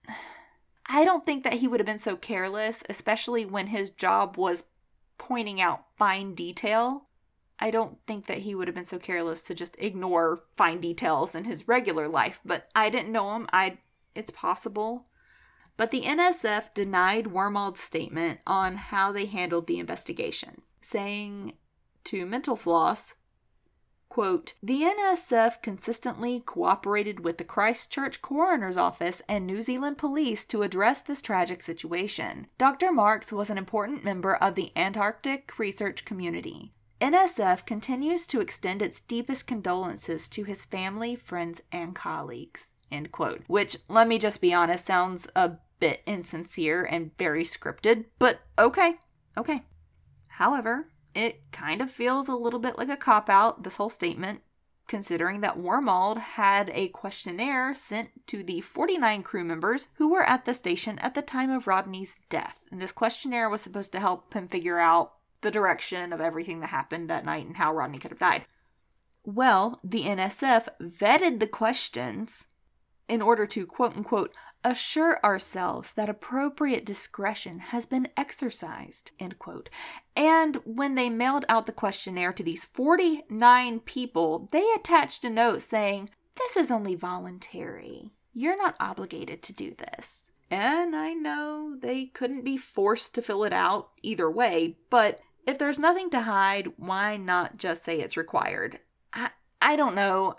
think that he would have been so careless, especially when his job was pointing out fine detail. I don't think that he would have been so careless to just ignore fine details in his regular life, but I didn't know him. It's possible. But the NSF denied Wormald's statement on how they handled the investigation, saying to Mental Floss, quote, the NSF consistently cooperated with the Christchurch Coroner's Office and New Zealand Police to address this tragic situation. Dr. Marks was an important member of the Antarctic research community. NSF continues to extend its deepest condolences to his family, friends, and colleagues, end quote. Which, let me just be honest, sounds a bit insincere and very scripted, but okay. However, it kind of feels a little bit like a cop-out, this whole statement, considering that Wormald had a questionnaire sent to the 49 crew members who were at the station at the time of Rodney's death. And this questionnaire was supposed to help him figure out the direction of everything that happened that night and how Rodney could have died. Well, the NSF vetted the questions in order to, quote-unquote, assure ourselves that appropriate discretion has been exercised, end quote. And when they mailed out the questionnaire to these 49 people, they attached a note saying, this is only voluntary. You're not obligated to do this. And I know they couldn't be forced to fill it out either way, but if there's nothing to hide, why not just say it's required? I don't know.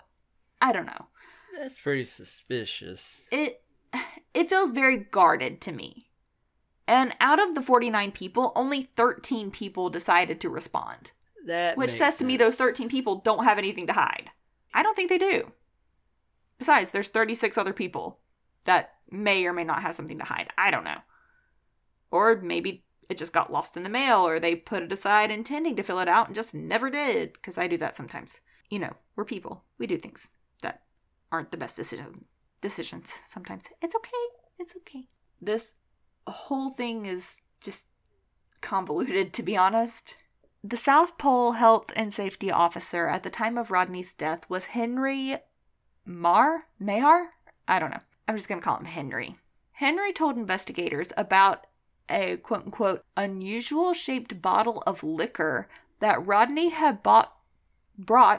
That's pretty suspicious. It feels very guarded to me. And out of the 49 people, only 13 people decided to respond. Which says to me those 13 people don't have anything to hide. I don't think they do. Besides, there's 36 other people that may or may not have something to hide. I don't know. Or maybe it just got lost in the mail, or they put it aside intending to fill it out and just never did, because I do that sometimes. You know, we're people. We do things that aren't the best decisions sometimes. It's okay. This whole thing is just convoluted, to be honest. The South Pole Health and Safety Officer at the time of Rodney's death was Henry Mahar? I don't know. I'm just going to call him Henry. Henry told investigators about a quote-unquote unusual shaped bottle of liquor that Rodney had brought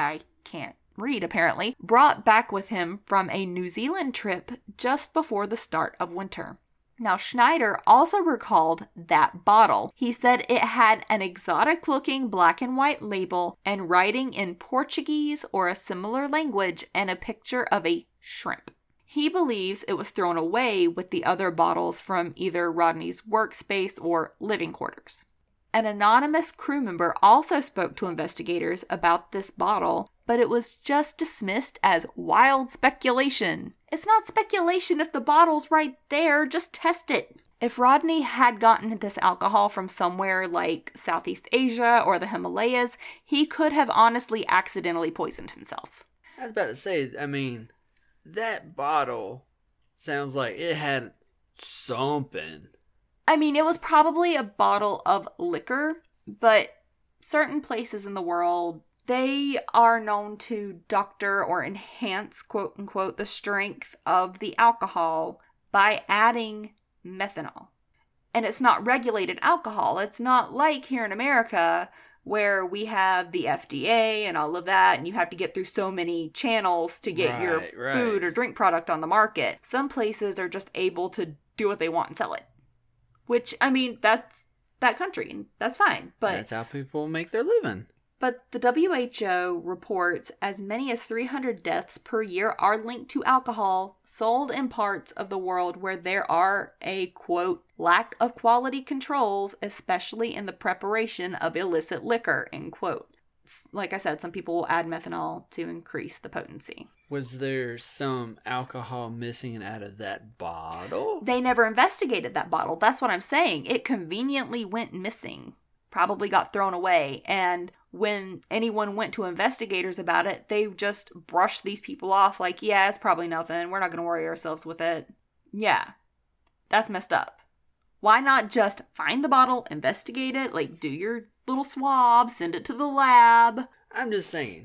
back with him from a New Zealand trip just before the start of winter. Now, Schneider also recalled that bottle. He said it had an exotic-looking black and white label and writing in Portuguese or a similar language and a picture of a shrimp. He believes it was thrown away with the other bottles from either Rodney's workspace or living quarters. An anonymous crew member also spoke to investigators about this bottle, but it was just dismissed as wild speculation. It's not speculation if the bottle's right there, just test it. If Rodney had gotten this alcohol from somewhere like Southeast Asia or the Himalayas, he could have honestly accidentally poisoned himself. I was about to say, I mean, that bottle sounds like it had something. I mean, it was probably a bottle of liquor, but certain places in the world, they are known to doctor or enhance, quote unquote, the strength of the alcohol by adding methanol. And it's not regulated alcohol. It's not like here in America where we have the FDA and all of that, and you have to get through so many channels to get your food or drink product on the market. Some places are just able to do what they want and sell it. Which, I mean, that's that country, and that's fine. But that's how people make their living. But the WHO reports as many as 300 deaths per year are linked to alcohol sold in parts of the world where there are a, quote, lack of quality controls, especially in the preparation of illicit liquor, end quote. Like I said, some people will add methanol to increase the potency. Was there some alcohol missing out of that bottle? They never investigated that bottle. That's what I'm saying. It conveniently went missing. Probably got thrown away. And when anyone went to investigators about it, they just brushed these people off like, yeah, it's probably nothing. We're not going to worry ourselves with it. Yeah, that's messed up. Why not just find the bottle, investigate it, like do your little swab, send it to the lab? I'm just saying,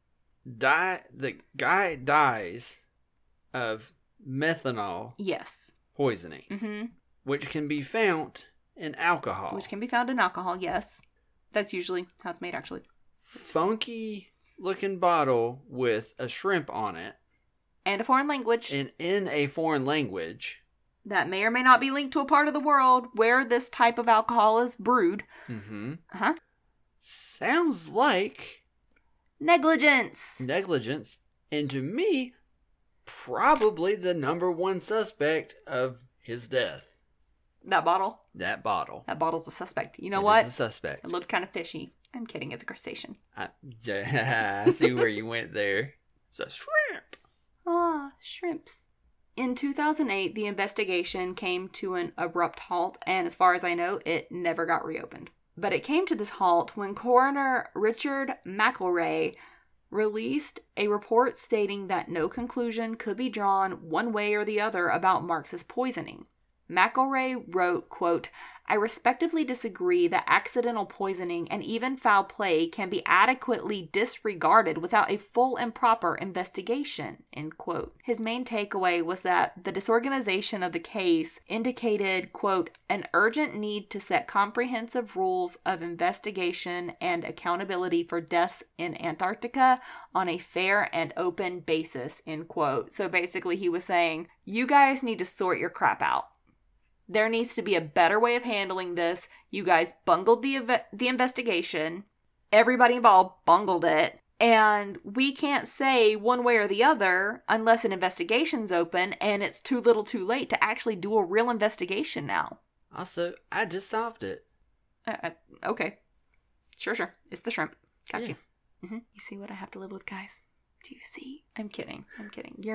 the guy dies of methanol poisoning, which can be found in alcohol. Which can be found in alcohol, yes. That's usually how it's made, actually. Funky looking bottle with a shrimp on it. And a foreign language. And in a foreign language. That may or may not be linked to a part of the world where this type of alcohol is brewed. Mm-hmm. Uh-huh. Sounds like negligence. And to me, probably the number one suspect of his death. That bottle? That bottle. That bottle's a suspect. You know what? It's a suspect. It looked kind of fishy. I'm kidding. It's a crustacean. I see where you went there. It's a shrimp. Ah, shrimps. In 2008, the investigation came to an abrupt halt, and as far as I know, it never got reopened. But it came to this halt when coroner Richard McElrea released a report stating that no conclusion could be drawn one way or the other about Marks's poisoning. McElrea wrote, quote, I respectively disagree that accidental poisoning and even foul play can be adequately disregarded without a full and proper investigation, end quote. His main takeaway was that the disorganization of the case indicated, quote, an urgent need to set comprehensive rules of investigation and accountability for deaths in Antarctica on a fair and open basis, end quote. So basically he was saying, you guys need to sort your crap out. There needs to be a better way of handling this. You guys bungled the investigation. Everybody involved bungled it. And we can't say one way or the other unless an investigation's open and it's too little too late to actually do a real investigation now. Also, I just solved it. Okay. Sure. It's the shrimp. Got you. Mm-hmm. You see what I have to live with, guys? Do you see? I'm kidding. You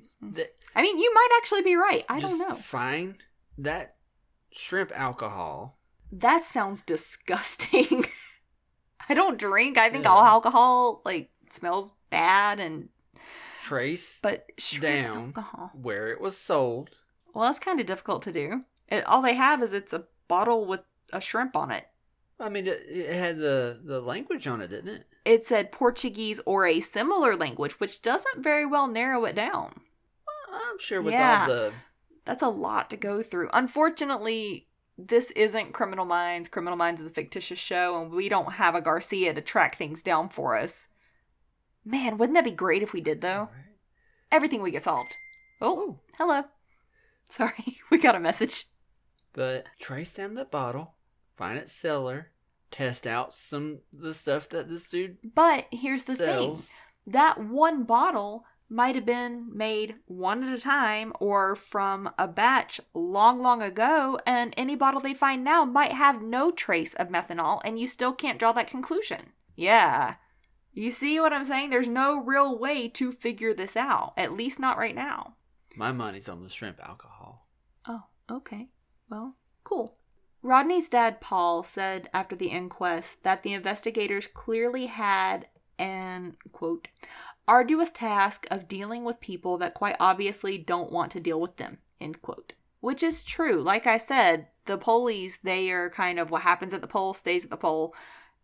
might actually be right. I don't know. Fine. That shrimp alcohol. That sounds disgusting. I don't drink. I think all alcohol smells bad and trace but shrimp down alcohol. Where it was sold. Well, that's kind of difficult to do. All they have is it's a bottle with a shrimp on it. I mean, it had the language on it, didn't it? it said Portuguese or a similar language, which doesn't very well narrow it down. I'm sure with Yeah. all the... That's a lot to go through. Unfortunately, this isn't Criminal Minds. Criminal Minds is a fictitious show, and we don't have a Garcia to track things down for us. Man, wouldn't that be great if we did, though? Right. Everything would get solved. Oh, hello. Sorry, we got a message. But trace down the bottle, find its seller, test out some of the stuff that this dude But here's the sells. thing. That one bottle might have been made one at a time or from a batch long, long ago, and any bottle they find now might have no trace of methanol, and you still can't draw that conclusion. Yeah. You see what I'm saying? There's no real way to figure this out, at least not right now. My money's on the shrimp alcohol. Oh, okay. Well, cool. Rodney's dad, Paul, said after the inquest that the investigators clearly had an, quote, arduous task of dealing with people that quite obviously don't want to deal with them, end quote. Which is true. Like I said, the police, they are kind of what happens at the pole stays at the pole,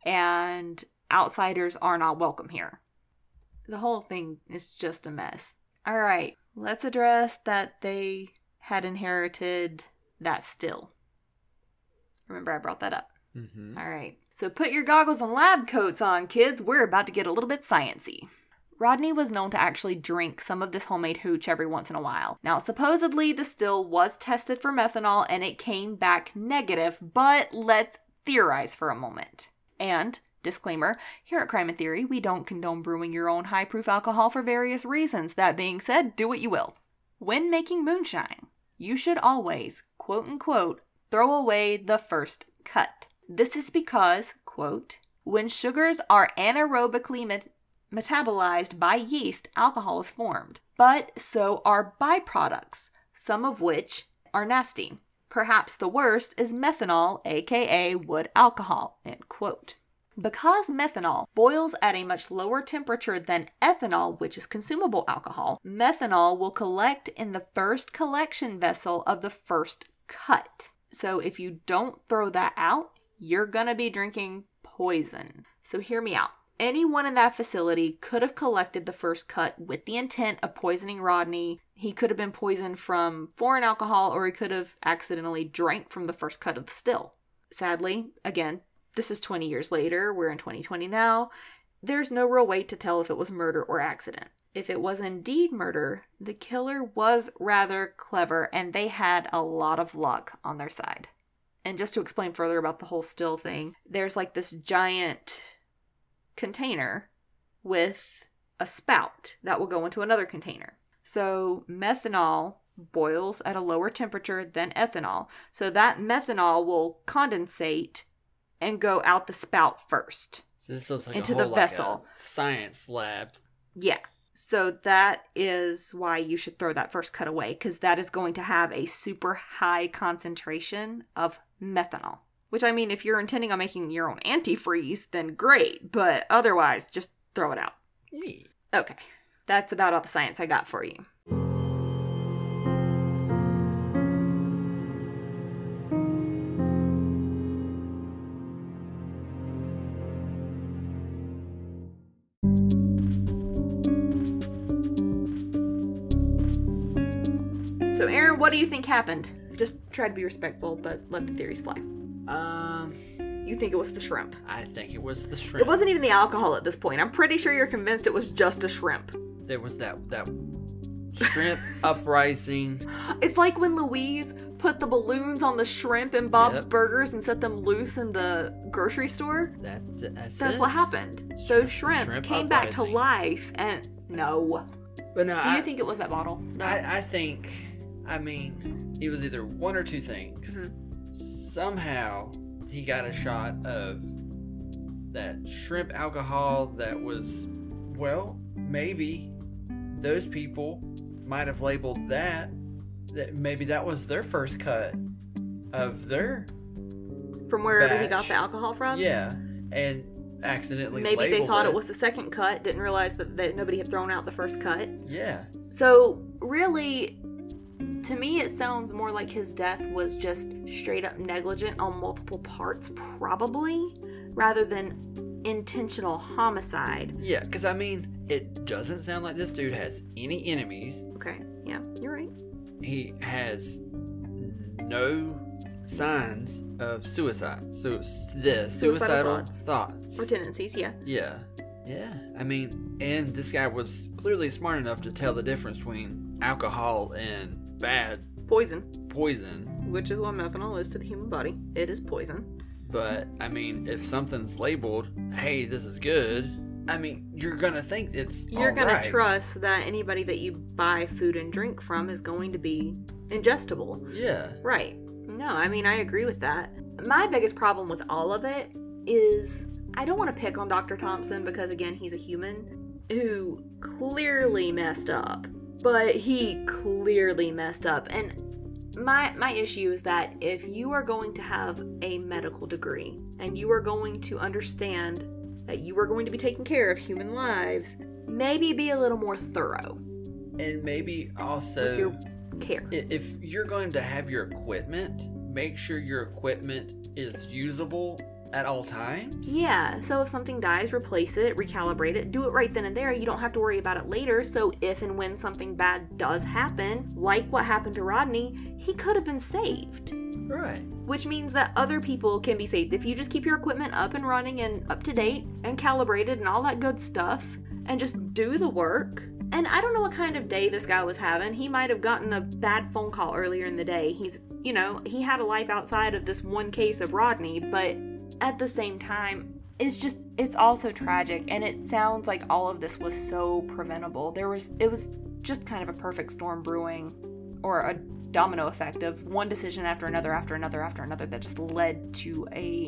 and outsiders are not welcome here. The whole thing is just a mess. All right, let's address that they had inherited that still. Remember I brought that up. Mm-hmm. All right, so put your goggles and lab coats on, kids. We're about to get a little bit sciencey. Rodney was known to actually drink some of this homemade hooch every once in a while. Now, supposedly the still was tested for methanol and it came back negative, but let's theorize for a moment. And, disclaimer, here at Crime and Theory, we don't condone brewing your own high-proof alcohol for various reasons. That being said, do what you will. When making moonshine, you should always, quote-unquote, throw away the first cut. This is because, quote, when sugars are anaerobically metabolized by yeast, alcohol is formed. But so are byproducts, some of which are nasty. Perhaps the worst is methanol, aka wood alcohol, end quote. Because methanol boils at a much lower temperature than ethanol, which is consumable alcohol, methanol will collect in the first collection vessel of the first cut. So if you don't throw that out, you're gonna be drinking poison. So hear me out. Anyone in that facility could have collected the first cut with the intent of poisoning Rodney. He could have been poisoned from foreign alcohol, or he could have accidentally drank from the first cut of the still. Sadly, again, this is 20 years later. We're in 2020 now. There's no real way to tell if it was murder or accident. If it was indeed murder, the killer was rather clever, and they had a lot of luck on their side. And just to explain further about the whole still thing, there's like this giant container with a spout that will go into another container. So methanol boils at a lower temperature than ethanol. So that methanol will condensate and go out the spout first. So this looks like into a whole, the vessel. like a science lab. Yeah. So that is why you should throw that first cut away, because that is going to have a super high concentration of methanol. Which, I mean, if you're intending on making your own antifreeze, then great. But otherwise, just throw it out. Yeah. Okay. That's about all the science I got for you. So, Aaron, what do you think happened? Just try to be respectful, but let the theories fly. You think it was the shrimp? I think it was the shrimp. It wasn't even the alcohol at this point. I'm pretty sure you're convinced it was just a shrimp. There was that shrimp uprising. It's like when Louise put the balloons on the shrimp in Bob's Yep. Burgers and set them loose in the grocery store. That's it. That's What happened. Those shrimp came back to uprising. life, and no. But no, Do you think it was that bottle? No. I think, I mean, it was either one or two things. Mhm. Somehow he got a shot of that shrimp alcohol that was, well, maybe those people might have labeled that maybe that was their first cut of their From wherever he got batch. the alcohol from? Yeah, and accidentally Maybe they labeled thought it was the second cut, didn't realize that nobody had thrown out the first cut. Yeah. So, really, to me, it sounds more like his death was just straight up negligent on multiple parts, probably, rather than intentional homicide. Yeah, because I mean, it doesn't sound like this dude has any enemies. Okay, yeah, you're right. He has no signs of suicide. So the suicidal thoughts. Or tendencies, yeah. Yeah. Yeah. I mean, and this guy was clearly smart enough to tell the difference between alcohol and bad Poison. Which is what methanol is to the human body. It is poison. But, I mean, if something's labeled, hey, this is good, I mean, you're going to think it's You're going to trust that anybody that you buy food and drink from is going to be ingestible. Yeah. Right. No, I mean, I agree with that. My biggest problem with all of it is I don't want to pick on Dr. Thompson because, again, he's a human who clearly messed up. But he clearly messed up. And my issue is that if you are going to have a medical degree and you are going to understand that you are going to be taking care of human lives, maybe be a little more thorough. And maybe also with your care. If you're going to have your equipment, make sure your equipment is usable at all times. Yeah, so if something dies, replace it, recalibrate it, do it right then and there. You don't have to worry about it later. So if and when something bad does happen, like what happened to Rodney, he could have been saved. Right. Which means that other people can be saved. If you just keep your equipment up and running and up to date and calibrated and all that good stuff and just do the work. And I don't know what kind of day this guy was having. He might have gotten a bad phone call earlier in the day. He had a life outside of this one case of Rodney, but at the same time, it's also tragic, and it sounds like all of this was so preventable. It was just kind of a perfect storm brewing, or a domino effect of one decision after another that just led to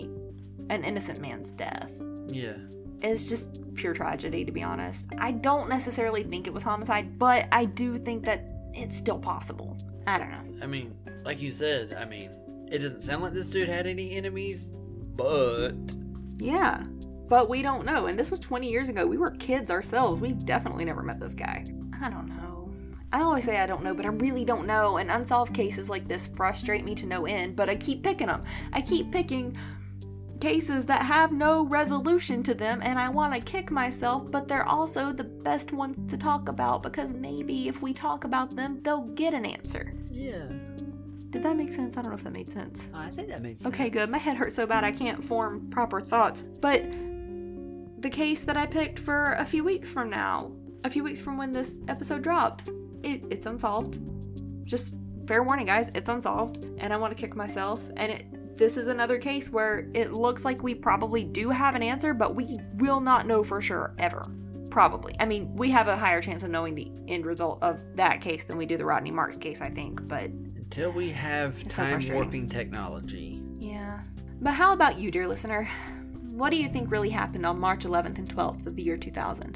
an innocent man's death. Yeah. It's just pure tragedy, to be honest. I don't necessarily think it was homicide, but I do think that it's still possible. I don't know. I mean, like you said, it doesn't sound like this dude had any enemies, but... Yeah, but we don't know. And this was 20 years ago. We were kids ourselves. We've definitely never met this guy. I don't know. I always say I don't know, but I really don't know. And unsolved cases like this frustrate me to no end, but I keep picking them. I keep picking cases that have no resolution to them, and I want to kick myself, but they're also the best ones to talk about because maybe if we talk about them, they'll get an answer. Yeah. Did that make sense? I don't know if that made sense. I think that made sense. Okay, good. My head hurts so bad I can't form proper thoughts. But the case that I picked for a few weeks from now, a few weeks from when this episode drops, it's unsolved. Just fair warning, guys, it's unsolved, and I want to kick myself. And this is another case where it looks like we probably do have an answer, but we will not know for sure, ever. Probably. I mean, we have a higher chance of knowing the end result of that case than we do the Rodney Marks case, I think, but... Until we have time-warping technology. Yeah. But how about you, dear listener? What do you think really happened on March 11th and 12th of the year 2000?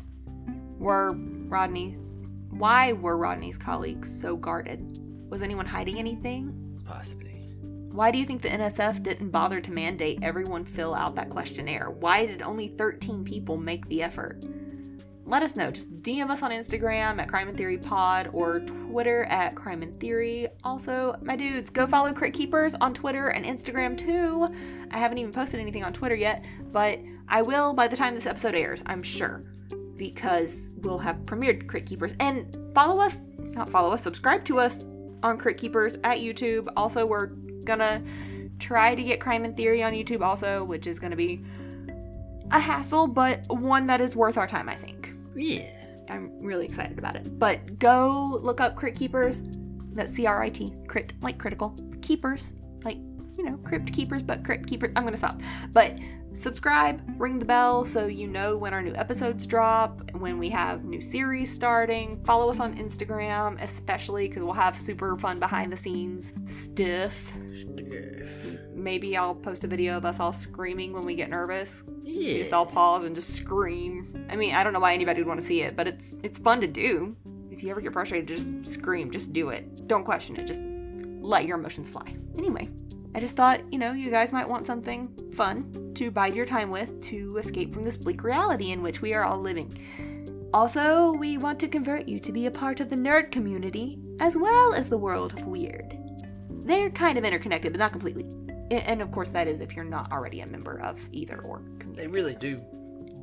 Why were Rodney's colleagues so guarded? Was anyone hiding anything? Possibly. Why do you think the NSF didn't bother to mandate everyone fill out that questionnaire? Why did only 13 people make the effort? Let us know. Just DM us on Instagram at Crime and Theory Pod or Twitter at Crime and Theory. Also, my dudes, go follow Crit Keepers on Twitter and Instagram too. I haven't even posted anything on Twitter yet, but I will by the time this episode airs, I'm sure, because we'll have premiered Crit Keepers. And subscribe to us on Crit Keepers at YouTube. Also, we're gonna try to get Crime and Theory on YouTube also, which is gonna be a hassle, but one that is worth our time, I think. Yeah. I'm really excited about it. But go look up Crit Keepers. That's C-R-I-T. Crit, like critical. Keepers. Like, Crypt Keepers, but Crit Keepers. I'm going to stop. But subscribe, ring the bell so you know when our new episodes drop, when we have new series starting. Follow us on Instagram, especially because we'll have super fun behind the scenes stuff. Maybe I'll post a video of us all screaming when we get nervous. Yeah. We just all pause and just scream. I mean, I don't know why anybody would want to see it, but it's fun to do. If you ever get frustrated, just scream. Just do it. Don't question it. Just let your emotions fly. Anyway, I just thought, you guys might want something fun to bide your time with to escape from this bleak reality in which we are all living. Also, we want to convert you to be a part of the nerd community as well as the world of weird. They're kind of interconnected, but not completely. And of course, that is if you're not already a member of either or community. They really do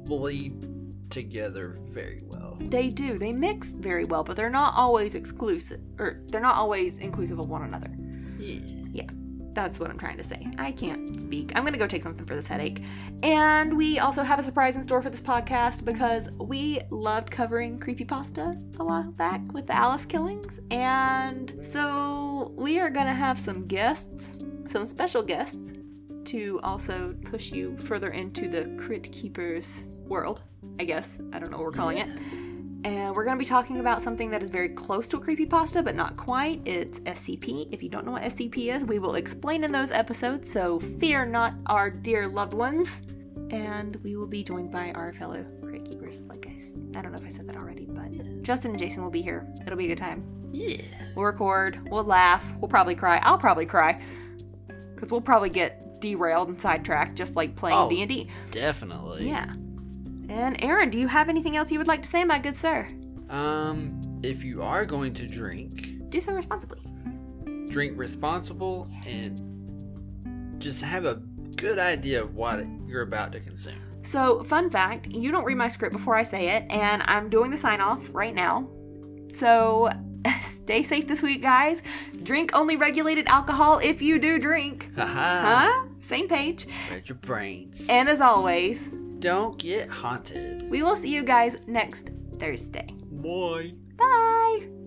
bleed together very well. They do. They mix very well, but they're not always exclusive, or they're not always inclusive of one another. Yeah. That's what I'm trying to say. I can't speak. I'm going to go take something for this headache. And we also have a surprise in store for this podcast because we loved covering creepypasta a while back with the Alice killings. And so we are going to have some guests, some special guests, to also push you further into the Crypt Keepers world, I guess. I don't know what we're calling it. And we're going to be talking about something that is very close to a creepypasta, but not quite. It's SCP. If you don't know what SCP is, we will explain in those episodes, so fear not, our dear loved ones. And we will be joined by our fellow Crypt Keepers. I don't know if I said that already, but Justin and Jason will be here. It'll be a good time. Yeah. We'll record. We'll laugh. We'll probably cry. I'll probably cry. Because we'll probably get derailed and sidetracked, just like playing D&D. Definitely. Yeah. And Aaron, do you have anything else you would like to say, my good sir? If you are going to drink, do so responsibly. Drink responsible and just have a good idea of what you're about to consume. So, fun fact, you don't read my script before I say it, and I'm doing the sign-off right now. So, stay safe this week, guys. Drink only regulated alcohol if you do drink. Huh? Same page. Read your brains. And as always, don't get haunted. We will see you guys next Thursday. Bye. Bye.